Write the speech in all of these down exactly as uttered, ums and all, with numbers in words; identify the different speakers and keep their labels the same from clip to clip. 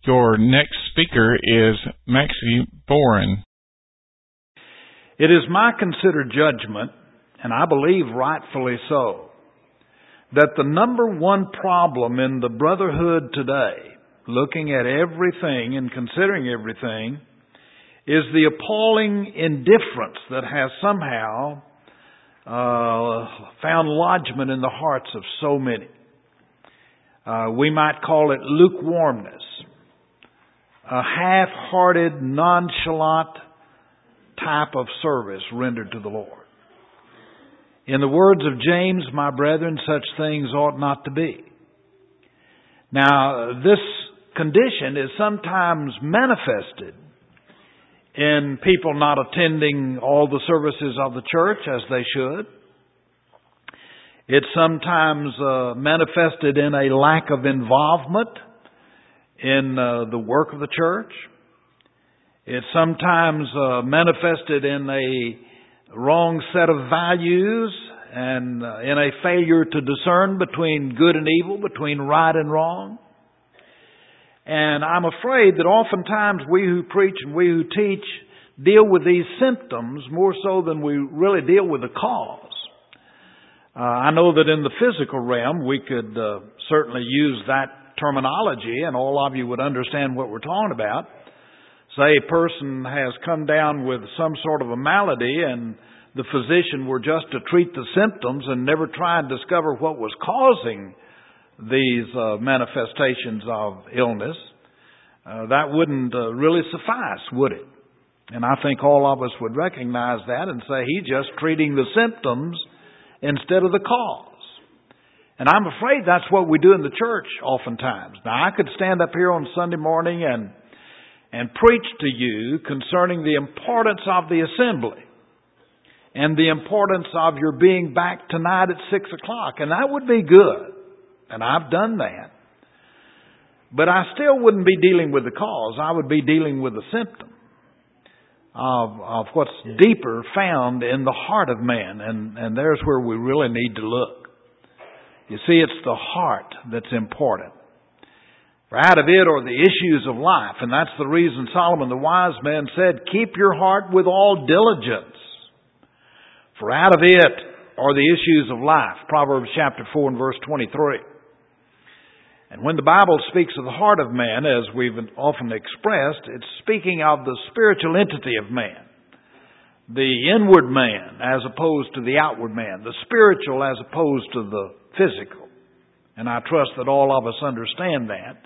Speaker 1: Your next speaker is Maxie Boren.
Speaker 2: It is my considered judgment, and I believe rightfully so, that the number one problem in the brotherhood today, looking at everything and considering everything, is the appalling indifference that has somehow uh, found lodgment in the hearts of so many. Uh, we might call it lukewarmness, a half-hearted, nonchalant type of service rendered to the Lord. In the words of James, my brethren, such things ought not to be. Now, this condition is sometimes manifested in people not attending all the services of the church as they should. It's sometimes uh, manifested in a lack of involvement in uh, the work of the church. It's sometimes uh, manifested in a wrong set of values and uh, in a failure to discern between good and evil, between right and wrong. And I'm afraid that oftentimes we who preach and we who teach deal with these symptoms more so than we really deal with the cause. Uh, I know that in the physical realm we could uh, certainly use that terminology and all of you would understand what we're talking about. Say a person has come down with some sort of a malady and the physician were just to treat the symptoms and never try and discover what was causing these uh, manifestations of illness, uh, that wouldn't uh, really suffice, would it? And I think all of us would recognize that and say he's just treating the symptoms instead of the cause. And I'm afraid that's what we do in the church oftentimes. Now, I could stand up here on Sunday morning and and preach to you concerning the importance of the assembly and the importance of your being back tonight at six o'clock. And that would be good. And I've done that. But I still wouldn't be dealing with the cause. I would be dealing with the symptom of, of what's deeper found in the heart of man. And, and there's where we really need to look. You see, it's the heart that's important. For out of it are the issues of life. And that's the reason Solomon the wise man said, keep your heart with all diligence. For out of it are the issues of life. Proverbs chapter four and verse twenty-three. And when the Bible speaks of the heart of man, as we've often expressed, it's speaking of the spiritual entity of man. The inward man as opposed to the outward man. The spiritual as opposed to the physical. And I trust that all of us understand that.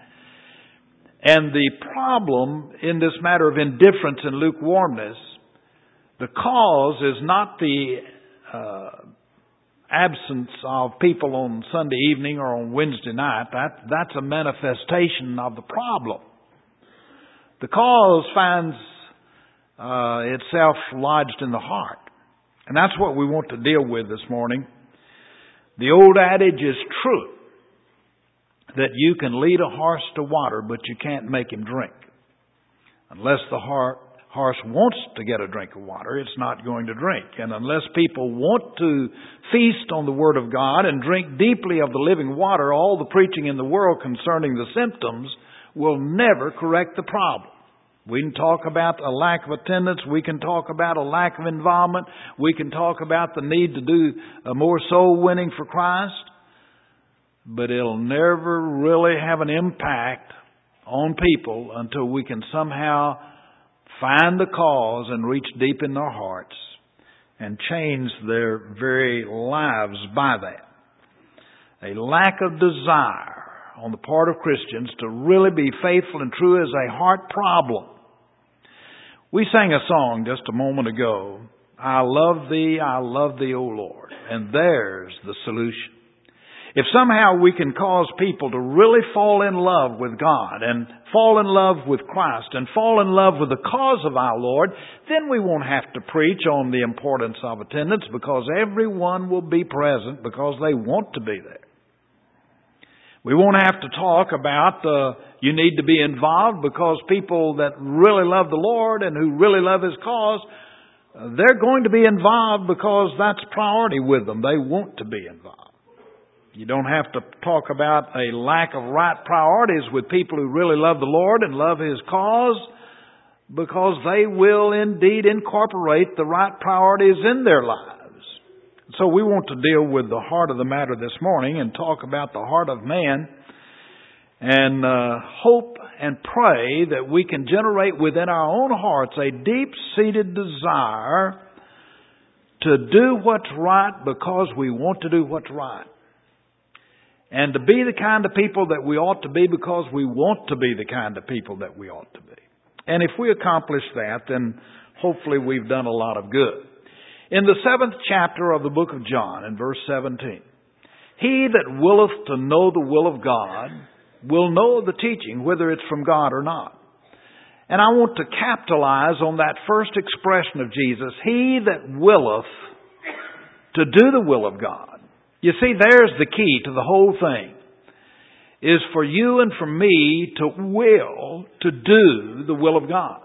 Speaker 2: And the problem in this matter of indifference and lukewarmness, the cause is not the uh, absence of people on Sunday evening or on Wednesday night. That, that's a manifestation of the problem. The cause finds uh, itself lodged in the heart. And that's what we want to deal with this morning. The old adage is true, that you can lead a horse to water, but you can't make him drink. Unless the heart horse wants to get a drink of water, it's not going to drink. And unless people want to feast on the Word of God and drink deeply of the living water, all the preaching in the world concerning the symptoms will never correct the problem. We can talk about a lack of attendance. We can talk about a lack of involvement. We can talk about the need to do more soul winning for Christ. But it'll never really have an impact on people until we can somehow find the cause and reach deep in their hearts and change their very lives by that. A lack of desire on the part of Christians to really be faithful and true is a heart problem. We sang a song just a moment ago, I love thee, I love thee, O Lord. And there's the solution. If somehow we can cause people to really fall in love with God and fall in love with Christ and fall in love with the cause of our Lord, then we won't have to preach on the importance of attendance because everyone will be present because they want to be there. We won't have to talk about uh, you need to be involved because people that really love the Lord and who really love His cause, uh, they're going to be involved because that's priority with them. They want to be involved. You don't have to talk about a lack of right priorities with people who really love the Lord and love His cause, because they will indeed incorporate the right priorities in their lives. So we want to deal with the heart of the matter this morning and talk about the heart of man, and uh, hope and pray that we can generate within our own hearts a deep-seated desire to do what's right because we want to do what's right. And to be the kind of people that we ought to be because we want to be the kind of people that we ought to be. And if we accomplish that, then hopefully we've done a lot of good. In the seventh chapter of the book of John, in verse seventeen, he that willeth to know the will of God will know the teaching, whether it's from God or not. And I want to capitalize on that first expression of Jesus, he that willeth to do the will of God. You see, there's the key to the whole thing, is for you and for me to will to do the will of God.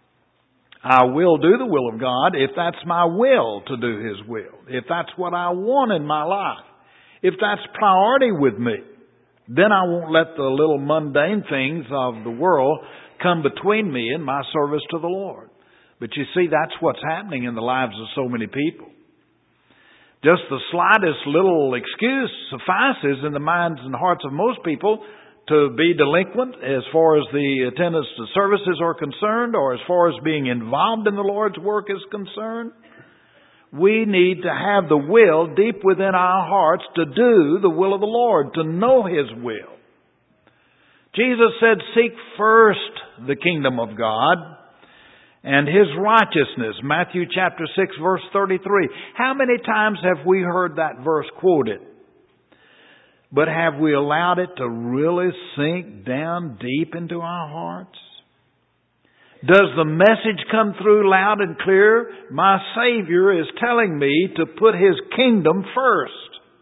Speaker 2: I will do the will of God if that's my will to do His will. If that's what I want in my life. If that's priority with me. Then I won't let the little mundane things of the world come between me and my service to the Lord. But you see, that's what's happening in the lives of so many people. Just the slightest little excuse suffices in the minds and hearts of most people to be delinquent as far as the attendance to services are concerned, or as far as being involved in the Lord's work is concerned. We need to have the will deep within our hearts to do the will of the Lord, to know His will. Jesus said, seek first the kingdom of God and His righteousness. Matthew chapter six, verse thirty-three. How many times have we heard that verse quoted? But have we allowed it to really sink down deep into our hearts? Does the message come through loud and clear? My Savior is telling me to put His kingdom first.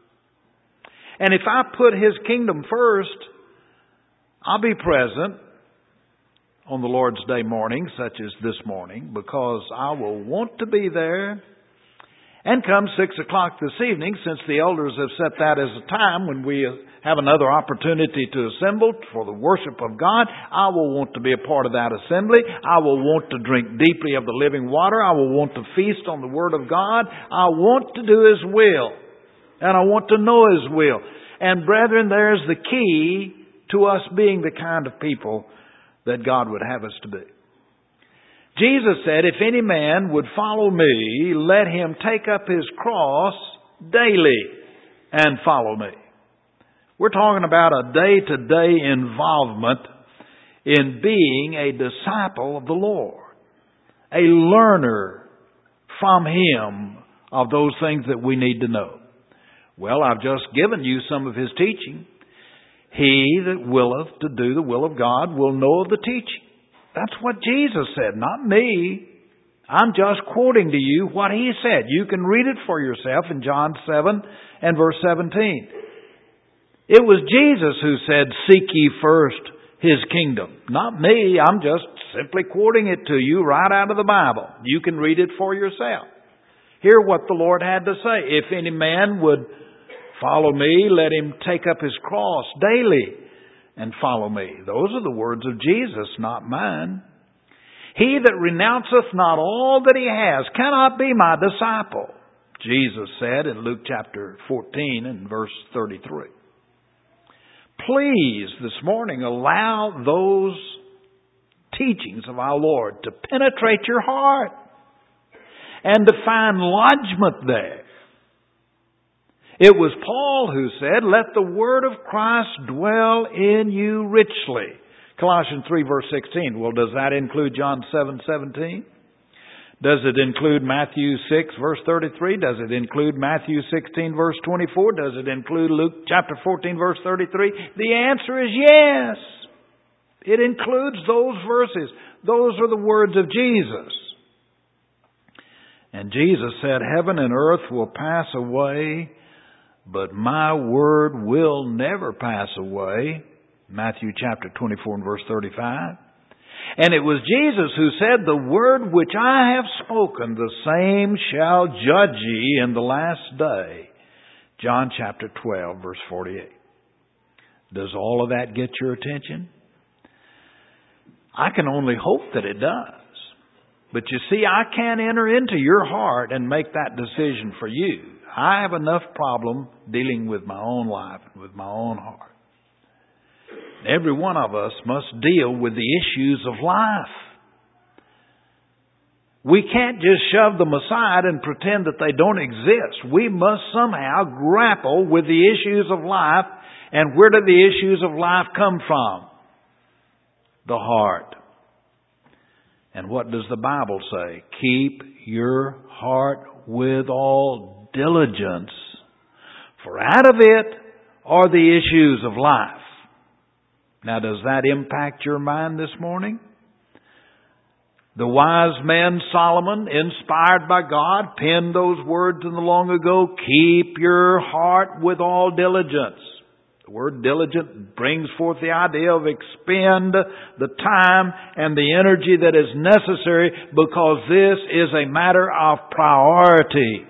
Speaker 2: And if I put His kingdom first, I'll be present on the Lord's Day morning, such as this morning, because I will want to be there. And come six o'clock this evening, since the elders have set that as a time when we have another opportunity to assemble for the worship of God, I will want to be a part of that assembly. I will want to drink deeply of the living water. I will want to feast on the Word of God. I want to do His will. And I want to know His will. And brethren, there's the key to us being the kind of people that God would have us to be. Jesus said, if any man would follow me, let him take up his cross daily and follow me. We're talking about a day-to-day involvement in being a disciple of the Lord, a learner from Him of those things that we need to know. Well, I've just given you some of His teaching. He that willeth to do the will of God will know of the teaching. That's what Jesus said, not me. I'm just quoting to you what He said. You can read it for yourself in John seven and verse seventeen. It was Jesus who said, seek ye first His kingdom. Not me. I'm just simply quoting it to you right out of the Bible. You can read it for yourself. Hear what the Lord had to say. If any man would follow me, let him take up his cross daily and follow me. Those are the words of Jesus, not mine. He that renounceth not all that he has cannot be my disciple, Jesus said in Luke chapter fourteen and verse thirty-three. Please, this morning, allow those teachings of our Lord to penetrate your heart and to find lodgment there. It was Paul who said, let the word of Christ dwell in you richly. Colossians three verse sixteen. Well, does that include John seven seventeen? Does it include Matthew six verse thirty-three? Does it include Matthew sixteen verse twenty-four? Does it include Luke chapter fourteen verse thirty-three? The answer is yes. It includes those verses. Those are the words of Jesus. And Jesus said, heaven and earth will pass away, but my word will never pass away. Matthew chapter twenty-four and verse thirty-five. And it was Jesus who said, the word which I have spoken, the same shall judge ye in the last day. John chapter twelve, verse forty-eight. Does all of that get your attention? I can only hope that it does. But you see, I can't enter into your heart and make that decision for you. I have enough problem dealing with my own life and with my own heart. Every one of us must deal with the issues of life. We can't just shove them aside and pretend that they don't exist. We must somehow grapple with the issues of life. And where do the issues of life come from? The heart. And what does the Bible say? Keep your heart with all diligence, for out of it are the issues of life. Now, does that impact your mind this morning? The wise man Solomon, inspired by God, penned those words in the long ago, keep your heart with all diligence. The word diligent brings forth the idea of expend the time and the energy that is necessary, because this is a matter of priority.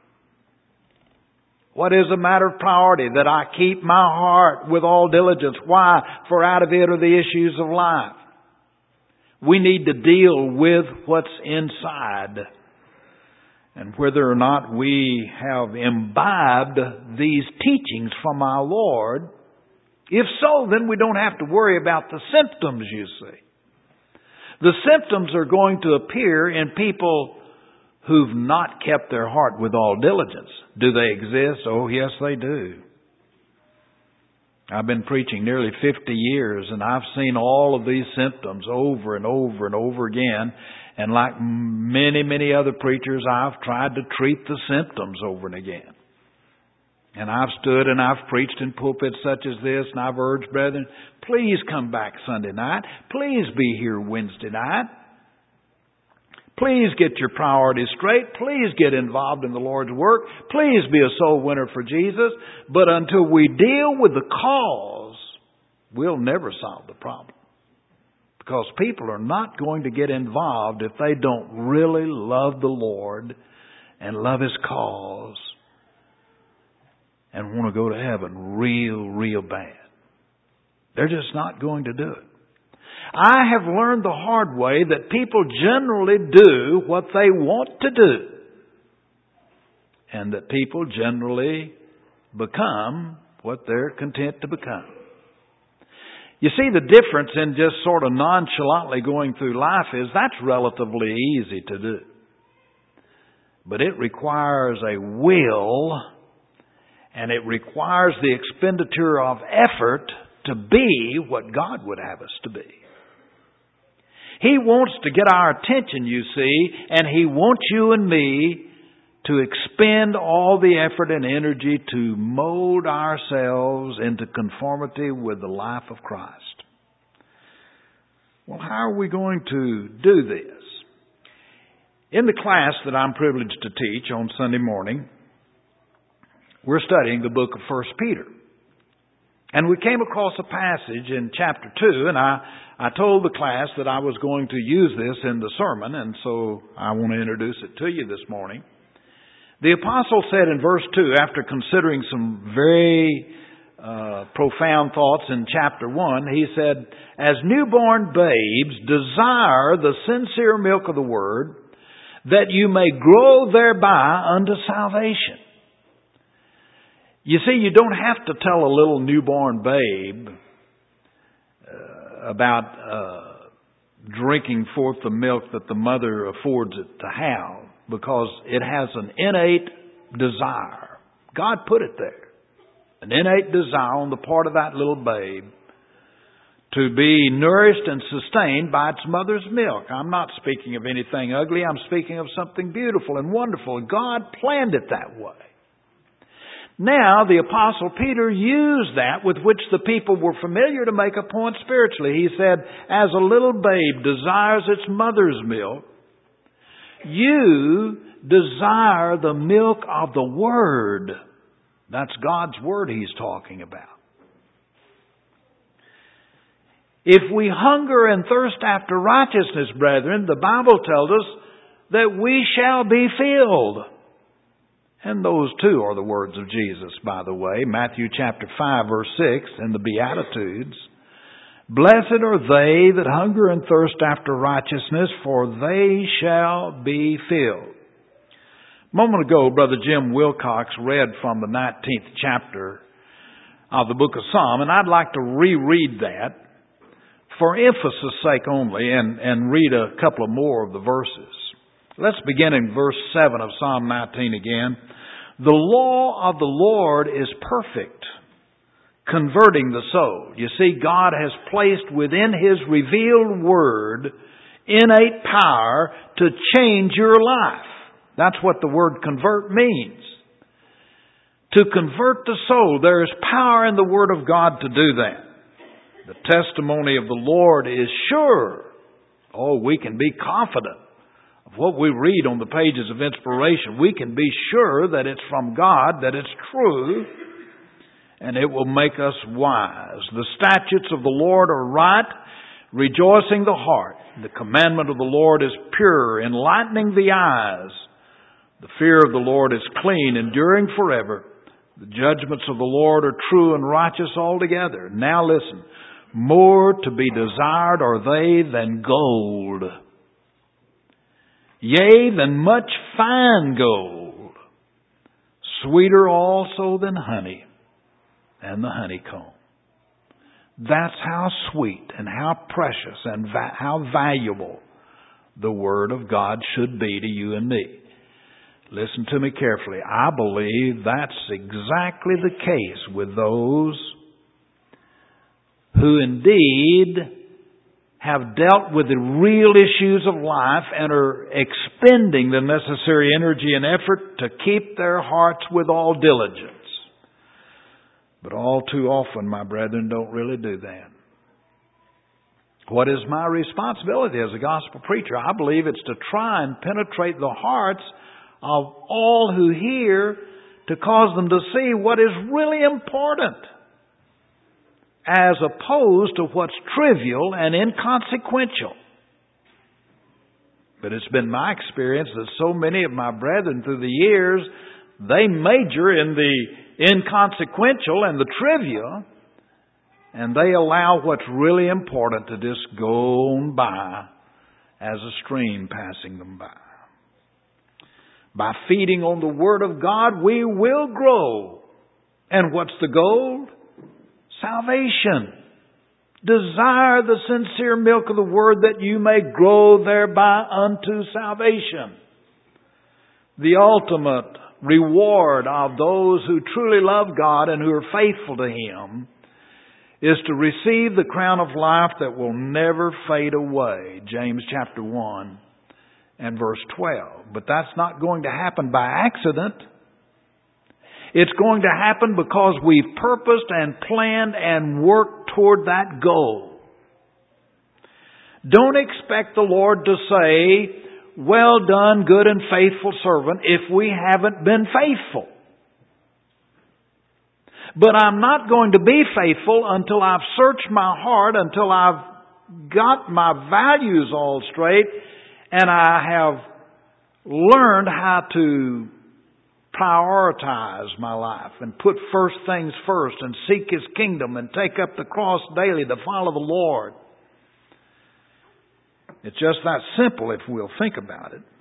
Speaker 2: What is a matter of priority? That I keep my heart with all diligence. Why? For out of it are the issues of life. We need to deal with what's inside. And whether or not we have imbibed these teachings from our Lord, if so, then we don't have to worry about the symptoms, you see. The symptoms are going to appear in people who've not kept their heart with all diligence. Do they exist? Oh, yes, they do. I've been preaching nearly fifty years, and I've seen all of these symptoms over and over and over again. And like many, many other preachers, I've tried to treat the symptoms over and again. And I've stood and I've preached in pulpits such as this, and I've urged brethren, please come back Sunday night. Please be here Wednesday night. Please get your priorities straight. Please get involved in the Lord's work. Please be a soul winner for Jesus. But until we deal with the cause, we'll never solve the problem. Because people are not going to get involved if they don't really love the Lord and love His cause and want to go to heaven real, real bad. They're just not going to do it. I have learned the hard way that people generally do what they want to do. And that people generally become what they're content to become. You see, the difference in just sort of nonchalantly going through life is that's relatively easy to do. But it requires a will, and it requires the expenditure of effort to be what God would have us to be. He wants to get our attention, you see, and He wants you and me to expend all the effort and energy to mold ourselves into conformity with the life of Christ. Well, how are we going to do this? In the class that I'm privileged to teach on Sunday morning, we're studying the book of First Peter. And we came across a passage in chapter two, and I, I told the class that I was going to use this in the sermon, and so I want to introduce it to you this morning. The apostle said in verse two, after considering some very uh, profound thoughts in chapter one, he said, as newborn babes, desire the sincere milk of the word, that you may grow thereby unto salvation. You see, you don't have to tell a little newborn babe uh, about uh, drinking forth the milk that the mother affords it to have, because it has an innate desire. God put it there. An innate desire on the part of that little babe to be nourished and sustained by its mother's milk. I'm not speaking of anything ugly. I'm speaking of something beautiful and wonderful. God planned it that way. Now, the Apostle Peter used that with which the people were familiar to make a point spiritually. He said, as a little babe desires its mother's milk, you desire the milk of the Word. That's God's Word He's talking about. If we hunger and thirst after righteousness, brethren, the Bible tells us that we shall be filled. And those too are the words of Jesus, by the way. Matthew chapter five, verse six, in the Beatitudes. Blessed are they that hunger and thirst after righteousness, for they shall be filled. A moment ago, Brother Jim Wilcox read from the nineteenth chapter of the book of Psalm, and I'd like to reread that for emphasis' sake only, and, and read a couple of more of the verses. Let's begin in verse seven of Psalm nineteen again. The law of the Lord is perfect, converting the soul. You see, God has placed within His revealed Word innate power to change your life. That's what the word convert means. To convert the soul, there is power in the Word of God to do that. The testimony of the Lord is sure. Oh, we can be confident of what we read on the pages of inspiration. We can be sure that it's from God, that it's true, and it will make us wise. The statutes of the Lord are right, rejoicing the heart. The commandment of the Lord is pure, enlightening the eyes. The fear of the Lord is clean, enduring forever. The judgments of the Lord are true and righteous altogether. Now listen, more to be desired are they than gold, yea, than much fine gold, sweeter also than honey and the honeycomb. That's how sweet and how precious and va- how valuable the Word of God should be to you and me. Listen to me carefully. I believe that's exactly the case with those who indeed have dealt with the real issues of life and are expending the necessary energy and effort to keep their hearts with all diligence. But all too often, my brethren, don't really do that. What is my responsibility as a gospel preacher? I believe it's to try and penetrate the hearts of all who hear, to cause them to see what is really important, as opposed to what's trivial and inconsequential. But it's been my experience that so many of my brethren through the years, they major in the inconsequential and the trivial, and they allow what's really important to just go on by as a stream passing them by. By feeding on the Word of God, we will grow. And what's the goal? Salvation. Desire the sincere milk of the Word that you may grow thereby unto salvation. The ultimate reward of those who truly love God and who are faithful to Him is to receive the crown of life that will never fade away. James chapter one and verse twelve. But that's not going to happen by accident. It's going to happen because we've purposed and planned and worked toward that goal. Don't expect the Lord to say, well done, good and faithful servant, if we haven't been faithful. But I'm not going to be faithful until I've searched my heart, until I've got my values all straight, and I have learned how to prioritize my life and put first things first and seek His kingdom and take up the cross daily to follow the Lord. It's just that simple if we'll think about it.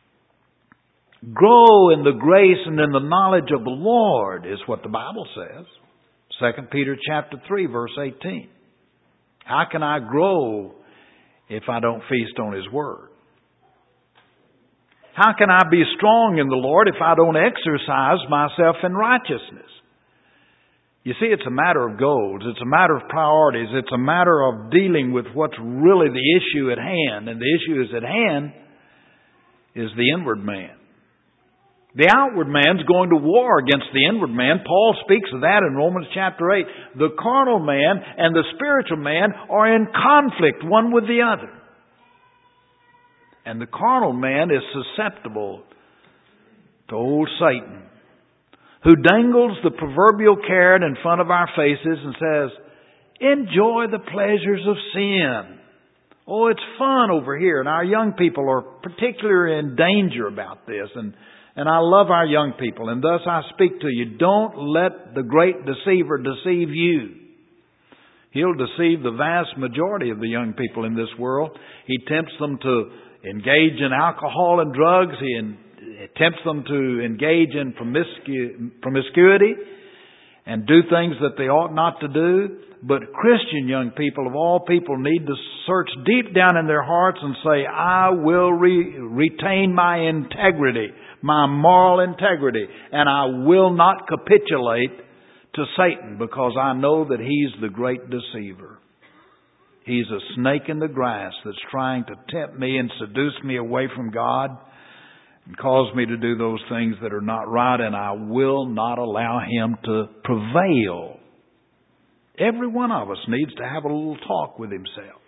Speaker 2: Grow in the grace and in the knowledge of the Lord is what the Bible says. Second Peter chapter three verse eighteen. How can I grow if I don't feast on His Word? How can I be strong in the Lord if I don't exercise myself in righteousness? You see, it's a matter of goals. It's a matter of priorities. It's a matter of dealing with what's really the issue at hand. And the issue is at hand is the inward man. The outward man's going to war against the inward man. Paul speaks of that in Romans chapter eight. The carnal man and the spiritual man are in conflict one with the other. And the carnal man is susceptible to old Satan, who dangles the proverbial carrot in front of our faces and says, enjoy the pleasures of sin. Oh, it's fun over here. And our young people are particularly in danger about this. And And I love our young people, and thus I speak to you. Don't let the great deceiver deceive you. He'll deceive the vast majority of the young people in this world. He tempts them to engage in alcohol and drugs. He in, tempts them to engage in promiscu- promiscuity and do things that they ought not to do. But Christian young people, of all people, need to search deep down in their hearts and say, I will re- retain my integrity, my moral integrity, and I will not capitulate to Satan, because I know that he's the great deceiver. He's a snake in the grass that's trying to tempt me and seduce me away from God and cause me to do those things that are not right, and I will not allow him to prevail. Every one of us needs to have a little talk with himself.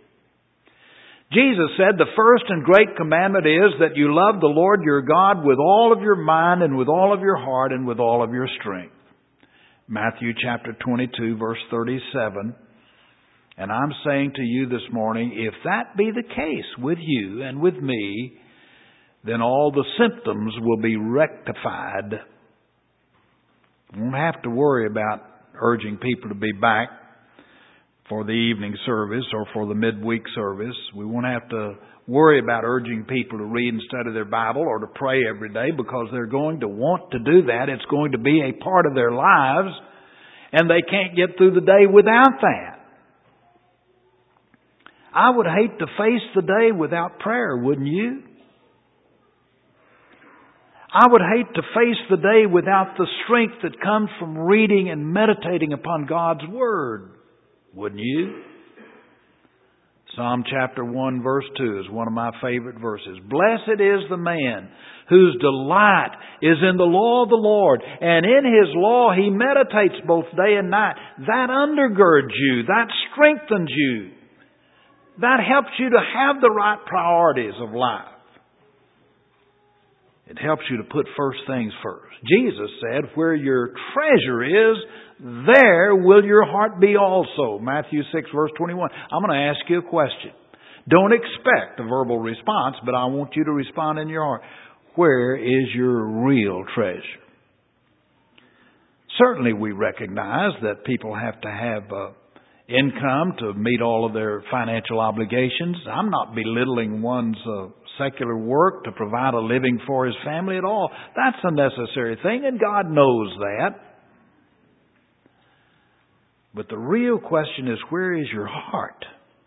Speaker 2: Jesus said the first and great commandment is that you love the Lord your God with all of your mind and with all of your heart and with all of your strength. Matthew chapter twenty-two, verse thirty-seven. And I'm saying to you this morning, if that be the case with you and with me, then all the symptoms will be rectified. We won't have to worry about urging people to be back for the evening service or for the midweek service. We won't have to worry about urging people to read and study their Bible or to pray every day, because they're going to want to do that. It's going to be a part of their lives, and they can't get through the day without that. I would hate to face the day without prayer, wouldn't you? I would hate to face the day without the strength that comes from reading and meditating upon God's Word, wouldn't you? Psalm chapter one verse two is one of my favorite verses. Blessed is the man whose delight is in the law of the Lord, and in His law he meditates both day and night. That undergirds you. That strengthens you. That helps you to have the right priorities of life. It helps you to put first things first. Jesus said, where your treasure is, there will your heart be also. Matthew six verse twenty-one. I'm going to ask you a question. Don't expect a verbal response, but I want you to respond in your heart. Where is your real treasure? Certainly we recognize that people have to have uh, income to meet all of their financial obligations. I'm not belittling one's uh, secular work to provide a living for his family at all. That's a necessary thing, and God knows that. But the real question is, where is your heart?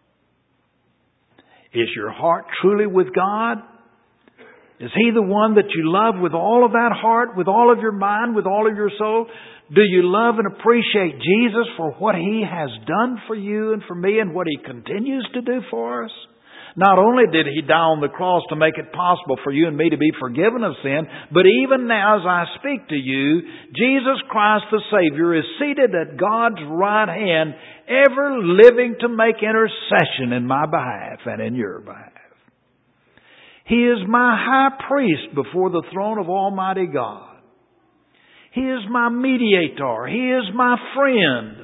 Speaker 2: Is your heart truly with God? Is He the one that you love with all of that heart, with all of your mind, with all of your soul? Do you love and appreciate Jesus for what He has done for you and for me, and what He continues to do for us? Not only did He die on the cross to make it possible for you and me to be forgiven of sin, but even now as I speak to you, Jesus Christ the Savior is seated at God's right hand, ever living to make intercession in my behalf and in your behalf. He is my high priest before the throne of Almighty God. He is my mediator. He is my friend.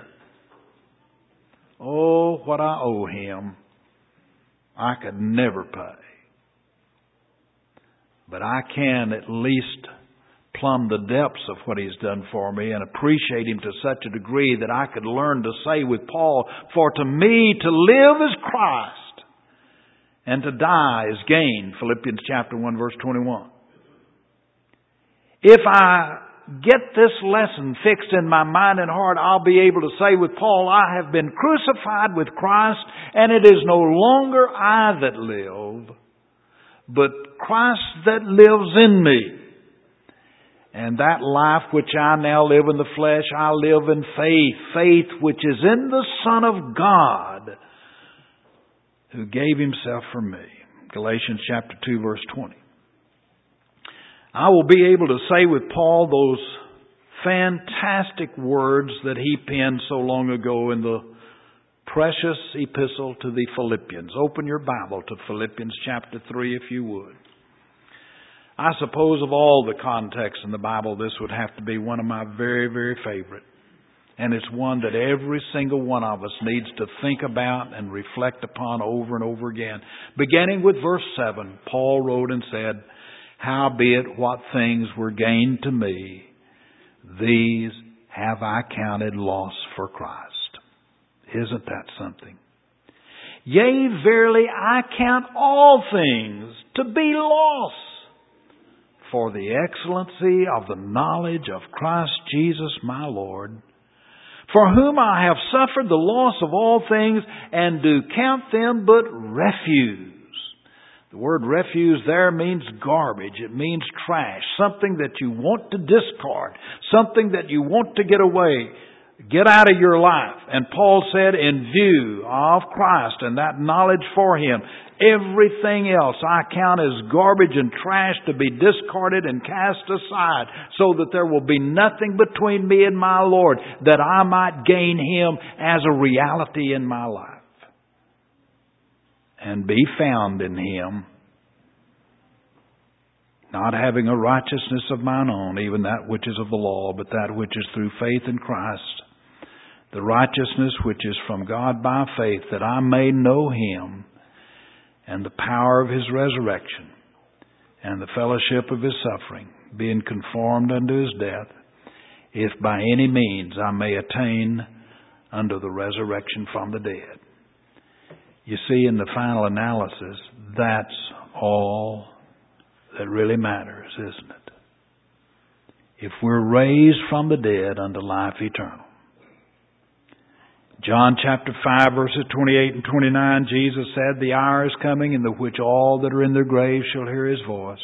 Speaker 2: Oh, what I owe Him, I could never pay. But I can at least plumb the depths of what He's done for me and appreciate Him to such a degree that I could learn to say with Paul, for to me to live is Christ, and to die is gain. Philippians chapter one verse twenty-one. If I get this lesson fixed in my mind and heart, I'll be able to say with Paul, I have been crucified with Christ, and it is no longer I that live, but Christ that lives in me. And that life which I now live in the flesh, I live in faith, faith which is in the Son of God, who gave Himself for me. Galatians chapter two verse twenty. I will be able to say with Paul those fantastic words that he penned so long ago in the precious epistle to the Philippians. Open your Bible to Philippians chapter three if you would. I suppose of all the contexts in the Bible, this would have to be one of my very, very favorite. And it's one that every single one of us needs to think about and reflect upon over and over again. Beginning with verse seven, Paul wrote and said, Howbeit what things were gained to me, these have I counted loss for Christ. Isn't that something? Yea, verily, I count all things to be loss for the excellency of the knowledge of Christ Jesus my Lord, for whom I have suffered the loss of all things, and do count them but refuse. The word refuse there means garbage. It means trash. Something that you want to discard. Something that you want to get away. Get out of your life. And Paul said, in view of Christ and that knowledge for Him, everything else I count as garbage and trash to be discarded and cast aside, so that there will be nothing between me and my Lord, that I might gain Him as a reality in my life. And be found in Him, not having a righteousness of mine own, even that which is of the law, but that which is through faith in Christ, the righteousness which is from God by faith, that I may know Him and the power of His resurrection and the fellowship of His suffering, being conformed unto His death, if by any means I may attain unto the resurrection from the dead. You see, in the final analysis, that's all that really matters, isn't it? If we're raised from the dead unto life eternal. John chapter five, verses twenty-eight and twenty-nine, Jesus said, the hour is coming in the which all that are in their graves shall hear His voice.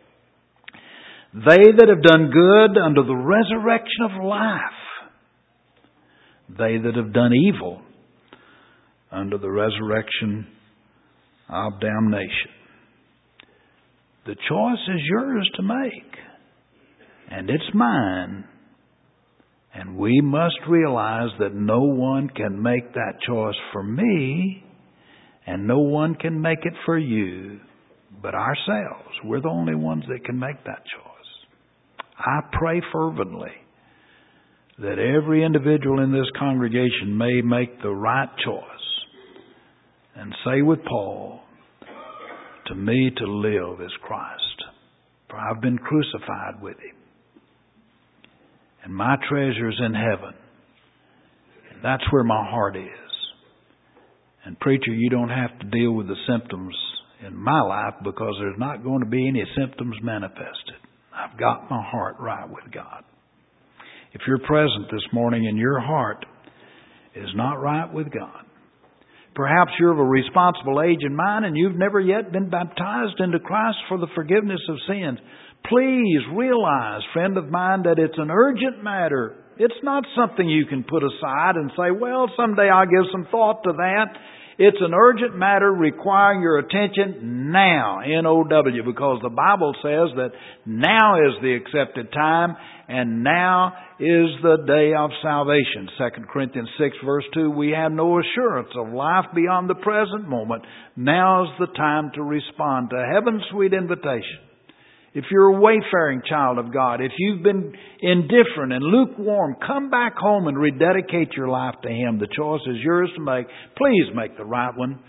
Speaker 2: They that have done good unto the resurrection of life. They that have done evil unto the resurrection of damnation. The choice is yours to make. And it's mine. And we must realize that no one can make that choice for me, and no one can make it for you but ourselves. We're the only ones that can make that choice. I pray fervently that every individual in this congregation may make the right choice and say with Paul, to me to live is Christ, for I've been crucified with Him. And my treasure's in heaven. And that's where my heart is. And preacher, you don't have to deal with the symptoms in my life, because there's not going to be any symptoms manifested. I've got my heart right with God. If you're present this morning and your heart is not right with God, perhaps you're of a responsible age in mind and you've never yet been baptized into Christ for the forgiveness of sins. Please realize, friend of mine, that it's an urgent matter. It's not something you can put aside and say, well, someday I'll give some thought to that. It's an urgent matter requiring your attention now, N O W, because the Bible says that now is the accepted time and now is the day of salvation. Second Corinthians six verse two, we have no assurance of life beyond the present moment. Now is the time to respond to heaven's sweet invitation. If you're a wayfaring child of God, if you've been indifferent and lukewarm, come back home and rededicate your life to Him. The choice is yours to make. Please make the right one.